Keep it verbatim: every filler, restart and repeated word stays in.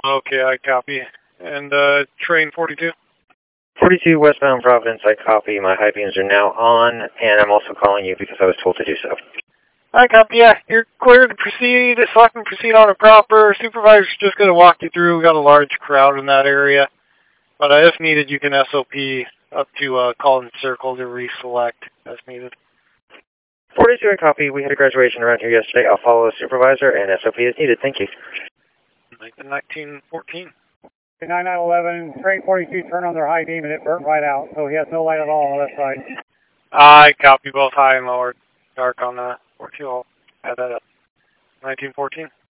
Okay, I copy. And uh, train forty-two? forty-two westbound Providence, I copy. My high beams are now on, and I'm also calling you because I was told to do so. I copy, yeah. You're clear to proceed. Select and proceed on a proper. Supervisor's just going to walk you through. We've got a large crowd in that area. But uh, if needed, you can S O P up to uh, call in circle to reselect as needed. forty-two, I copy. We had a graduation around here yesterday. I'll follow the supervisor and S O P as needed. Thank you. nineteen fourteen. nine nine eleven, train forty-two turned on their high beam and it burnt right out, so he has no light at all on the left side. I copy both high and lower. Dark on the forty-two. I'll add that up. nineteen fourteen.